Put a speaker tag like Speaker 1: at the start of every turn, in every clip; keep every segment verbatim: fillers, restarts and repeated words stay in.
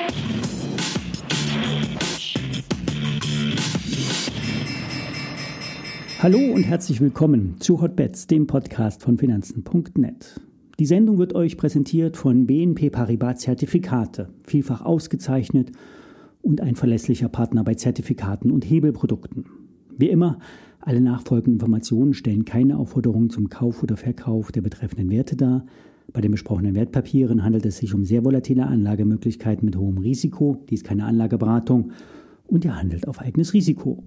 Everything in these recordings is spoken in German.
Speaker 1: Hallo und herzlich willkommen zu Hotbets, dem Podcast von Finanzen Punkt net. Die Sendung wird euch präsentiert von B N P Paribas Zertifikate, vielfach ausgezeichnet und ein verlässlicher Partner bei Zertifikaten und Hebelprodukten. Wie immer, alle nachfolgenden Informationen stellen keine Aufforderung zum Kauf oder Verkauf der betreffenden Werte dar. Bei den besprochenen Wertpapieren handelt es sich um sehr volatile Anlagemöglichkeiten mit hohem Risiko. Dies ist keine Anlageberatung und ihr handelt auf eigenes Risiko.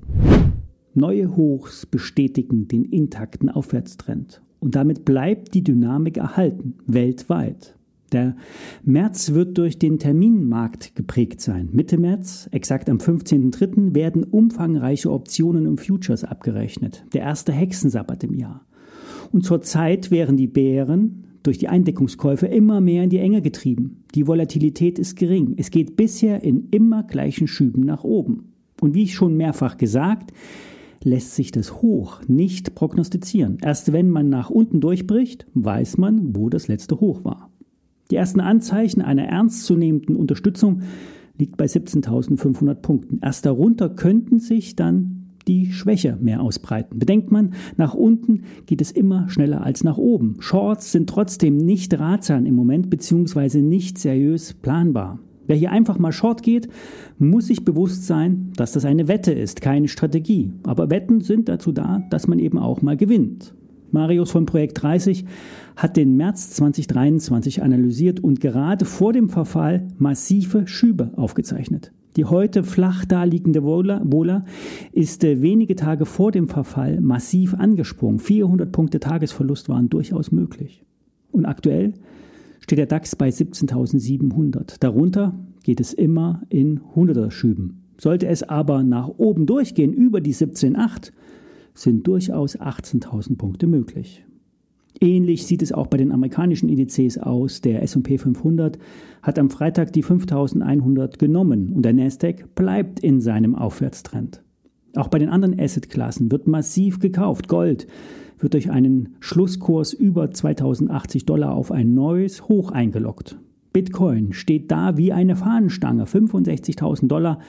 Speaker 1: Neue Hochs bestätigen den intakten Aufwärtstrend und damit bleibt die Dynamik erhalten, weltweit. Der März wird durch den Terminmarkt geprägt sein. Mitte März, exakt am fünfzehnten dritten, werden umfangreiche Optionen und Futures abgerechnet. Der erste Hexensabbat im Jahr. Und zurzeit wären die Bären durch die Eindeckungskäufe immer mehr in die Enge getrieben. Die Volatilität ist gering. Es geht bisher in immer gleichen Schüben nach oben. Und wie schon mehrfach gesagt, lässt sich das Hoch nicht prognostizieren. Erst wenn man nach unten durchbricht, weiß man, wo das letzte Hoch war. Die ersten Anzeichen einer ernstzunehmenden Unterstützung liegt bei siebzehntausendfünfhundert Punkten. Erst darunter könnten sich dann die Schwäche mehr ausbreiten. Bedenkt man, nach unten geht es immer schneller als nach oben. Shorts sind trotzdem nicht ratsam im Moment bzw. nicht seriös planbar. Wer hier einfach mal Short geht, muss sich bewusst sein, dass das eine Wette ist, keine Strategie. Aber Wetten sind dazu da, dass man eben auch mal gewinnt. Marius von Projekt dreißig hat den März zweitausenddreiundzwanzig analysiert und gerade vor dem Verfall massive Schübe aufgezeichnet. Die heute flach daliegende Vola ist wenige Tage vor dem Verfall massiv angesprungen. vierhundert Punkte Tagesverlust waren durchaus möglich. Und aktuell steht der DAX bei siebzehntausendsiebenhundert. Darunter geht es immer in Hunderter-Schüben. Sollte es aber nach oben durchgehen, über die siebzehn Komma acht, sind durchaus achtzehntausend Punkte möglich. Ähnlich sieht es auch bei den amerikanischen Indizes aus. Der S und P fünfhundert hat am Freitag die fünftausendeinhundert genommen und der Nasdaq bleibt in seinem Aufwärtstrend. Auch bei den anderen Assetklassen wird massiv gekauft. Gold wird durch einen Schlusskurs über zweitausendachtzig Dollar auf ein neues Hoch eingeloggt. Bitcoin steht da wie eine Fahnenstange. fünfundsechzigtausend Dollar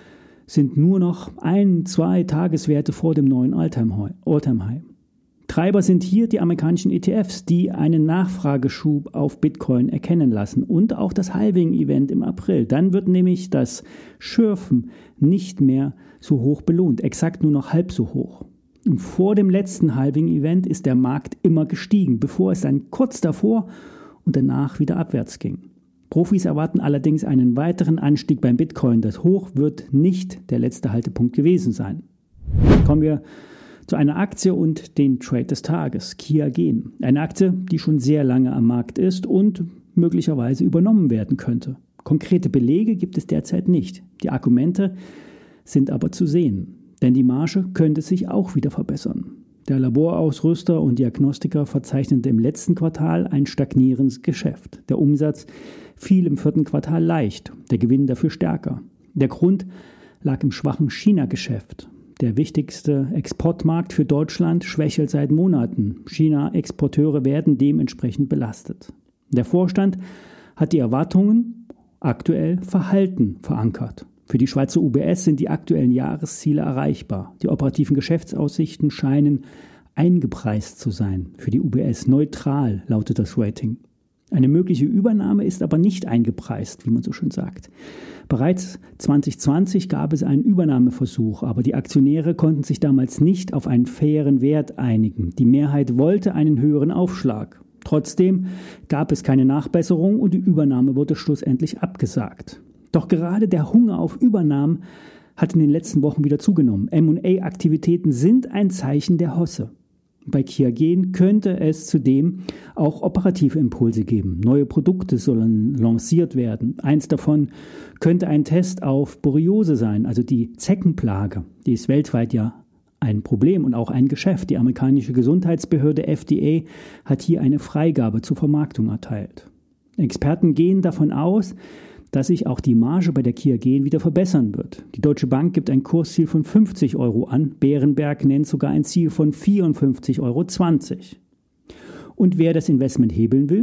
Speaker 1: sind nur noch ein, zwei Tageswerte vor dem neuen All-Time-High. Treiber sind hier die amerikanischen E T Fs, die einen Nachfrageschub auf Bitcoin erkennen lassen und auch das Halving-Event im April. Dann wird nämlich das Schürfen nicht mehr so hoch belohnt, exakt nur noch halb so hoch. Und vor dem letzten Halving-Event ist der Markt immer gestiegen, bevor es dann kurz davor und danach wieder abwärts ging. Profis erwarten allerdings einen weiteren Anstieg beim Bitcoin. Das Hoch wird nicht der letzte Haltepunkt gewesen sein. Kommen wir zu einer Aktie und den Trade des Tages, Kia Gen. Eine Aktie, die schon sehr lange am Markt ist und möglicherweise übernommen werden könnte. Konkrete Belege gibt es derzeit nicht. Die Argumente sind aber zu sehen. Denn die Marge könnte sich auch wieder verbessern. Der Laborausrüster und Diagnostiker verzeichnete im letzten Quartal ein stagnierendes Geschäft. Der Umsatz fiel im vierten Quartal leicht, der Gewinn dafür stärker. Der Grund lag im schwachen China-Geschäft. Der wichtigste Exportmarkt für Deutschland schwächelt seit Monaten. China-Exporteure werden dementsprechend belastet. Der Vorstand hat die Erwartungen aktuell verhalten verankert. Für die Schweizer U B S sind die aktuellen Jahresziele erreichbar. Die operativen Geschäftsaussichten scheinen eingepreist zu sein. Für die U B S neutral lautet das Rating. Eine mögliche Übernahme ist aber nicht eingepreist, wie man so schön sagt. Bereits zwanzig zwanzig gab es einen Übernahmeversuch, aber die Aktionäre konnten sich damals nicht auf einen fairen Wert einigen. Die Mehrheit wollte einen höheren Aufschlag. Trotzdem gab es keine Nachbesserung und die Übernahme wurde schlussendlich abgesagt. Doch gerade der Hunger auf Übernahmen hat in den letzten Wochen wieder zugenommen. M und A-Aktivitäten sind ein Zeichen der Hosse. Bei Kia Gen könnte es zudem auch operative Impulse geben. Neue Produkte sollen lanciert werden. Eins davon könnte ein Test auf Borreliose sein, also die Zeckenplage. Die ist weltweit ja ein Problem und auch ein Geschäft. Die amerikanische Gesundheitsbehörde F D A hat hier eine Freigabe zur Vermarktung erteilt. Experten gehen davon aus, dass sich auch die Marge bei der Kia Gen wieder verbessern wird. Die Deutsche Bank gibt ein Kursziel von fünfzig Euro an. Bärenberg nennt sogar ein Ziel von vierundfünfzig Euro zwanzig. Und wer das Investment hebeln will,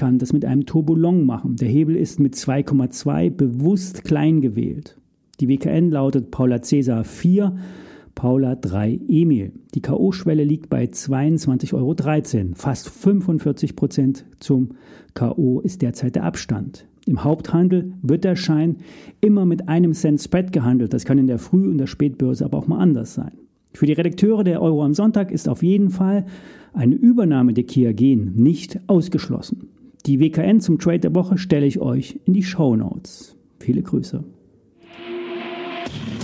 Speaker 1: kann das mit einem Turbo Long machen. Der Hebel ist mit zwei Komma zwei bewusst klein gewählt. Die W K N lautet Paula Cäsar vier, Paula drei Emil. Die K O-Schwelle liegt bei zweiundzwanzig Euro dreizehn. Fast fünfundvierzig Prozent zum K O ist derzeit der Abstand. Im Haupthandel wird der Schein immer mit einem Cent Spread gehandelt. Das kann in der Früh- und der Spätbörse aber auch mal anders sein. Für die Redakteure der Euro am Sonntag ist auf jeden Fall eine Übernahme der Kia Gen nicht ausgeschlossen. Die W K N zum Trade der Woche stelle ich euch in die Shownotes. Viele Grüße.